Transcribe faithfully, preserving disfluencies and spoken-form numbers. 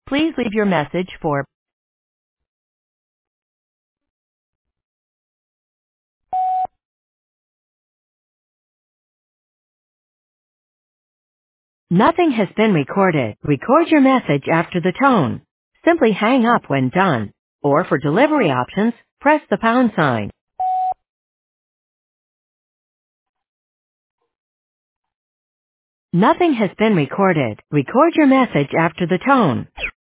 Please leave your message for Nothing has been recorded. Record your message after the tone. Simply hang up when done. Or for delivery options, press the pound sign. Nothing has been recorded. Record your message after the tone.